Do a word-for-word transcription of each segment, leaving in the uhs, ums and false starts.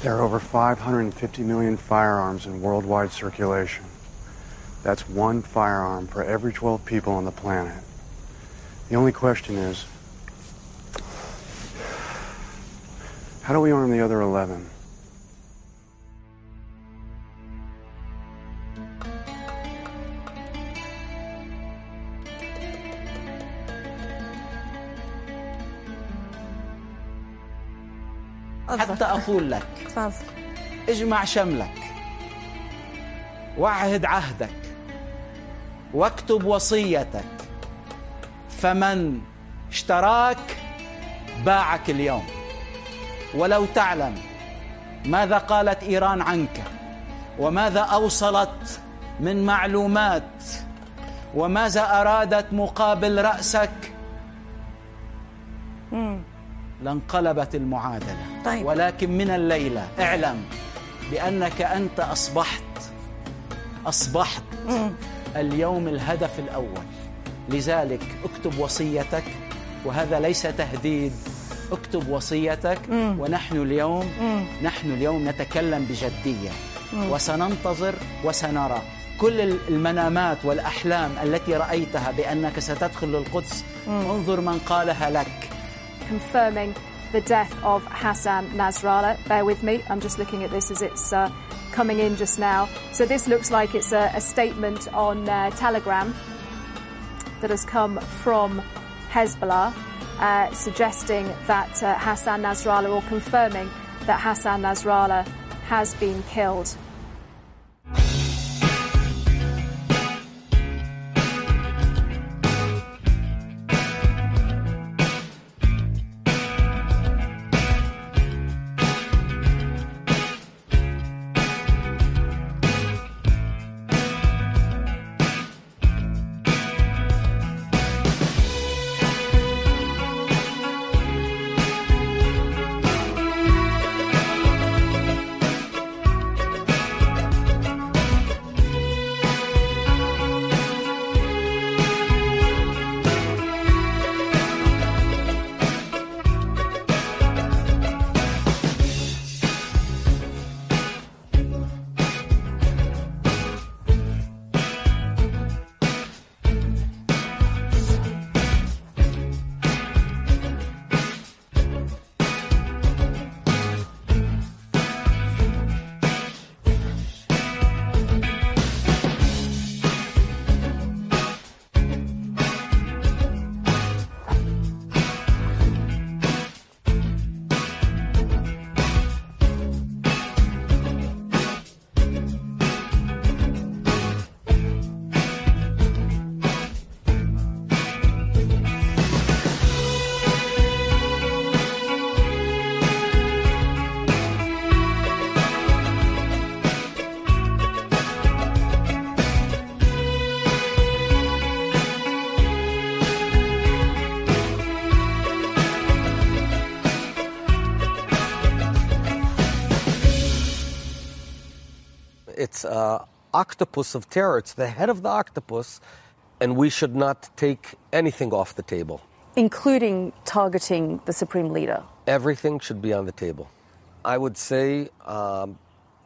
There are over five hundred fifty million firearms in worldwide circulation. That's one firearm for every twelve people on the planet. The only question is, how do we arm the other eleven? حتى أقول لك اجمع شملك واعهد عهدك واكتب وصيتك، فمن اشتراك باعك اليوم. ولو تعلم ماذا قالت إيران عنك وماذا أوصلت من معلومات وماذا أرادت مقابل رأسك مم. لانقلبت المعادلة. طيب. ولكن من الليلة اعلم بأنك أنت أصبحت أصبحت مم. اليوم الهدف الأول. لذلك اكتب وصيتك، وهذا ليس تهديد، اكتب وصيتك. مم. ونحن اليوم مم. نحن اليوم نتكلم بجدية. مم. وسننتظر وسنرى كل المنامات والأحلام التي رأيتها بأنك ستدخل للقدس. مم. انظر من قالها لك. Confirming the death of Hassan Nasrallah. Bear with me, I'm just looking at this as it's uh, coming in just now. So this looks like it's a, a statement on uh, Telegram that has come from Hezbollah, uh, suggesting that uh, Hassan Nasrallah, or confirming that Hassan Nasrallah has been killed. It's an octopus of terror. It's the head of the octopus, and we should not take anything off the table. Including targeting the Supreme Leader? Everything should be on the table. I would say um,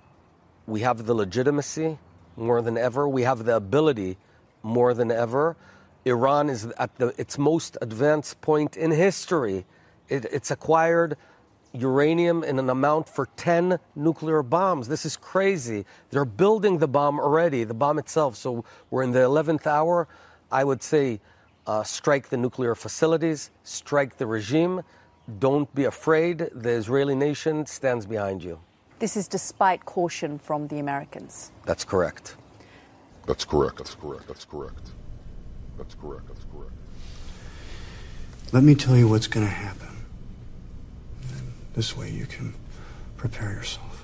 we have the legitimacy more than ever. We have the ability more than ever. Iran is at the, its most advanced point in history. It, it's acquired uranium in an amount for ten nuclear bombs. This is crazy. They're building the bomb already, the bomb itself. So we're in the eleventh hour. I would say uh, strike the nuclear facilities, strike the regime. Don't be afraid. The Israeli nation stands behind you. This is despite caution from the Americans. That's correct. That's correct. That's correct. That's correct. That's correct. That's correct. Let me tell you what's going to happen. This way you can prepare yourself.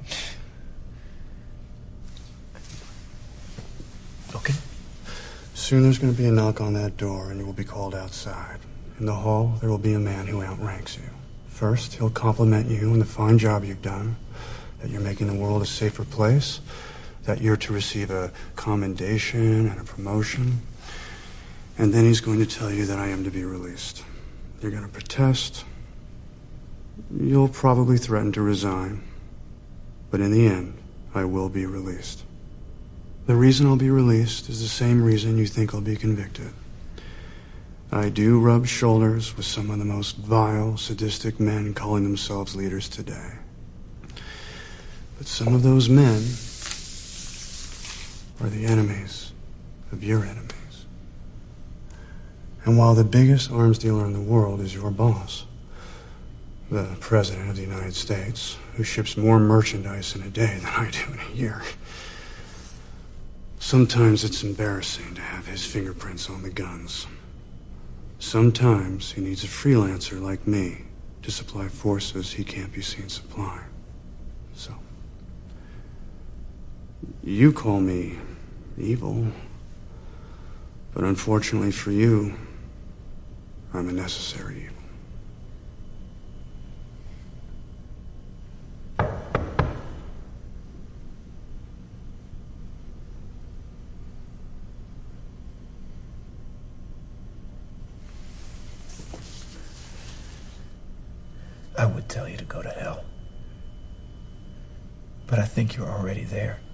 Okay. Soon there's going to be a knock on that door and you will be called outside. In the hall, there will be a man who outranks you. First, he'll compliment you on the fine job you've done, that you're making the world a safer place, that you're to receive a commendation and a promotion. And then he's going to tell you that I am to be released. You're going to protest. You'll probably threaten to resign. But in the end, I will be released. The reason I'll be released is the same reason you think I'll be convicted. I do rub shoulders with some of the most vile, sadistic men calling themselves leaders today. But some of those men are the enemies of your enemies. And while the biggest arms dealer in the world is your boss, the President of the United States, who ships more merchandise in a day than I do in a year, sometimes it's embarrassing to have his fingerprints on the guns. Sometimes he needs a freelancer like me to supply forces he can't be seen supplying. So, you call me evil, but unfortunately for you, I'm a necessary evil. I would tell you to go to hell. But I think you're already there.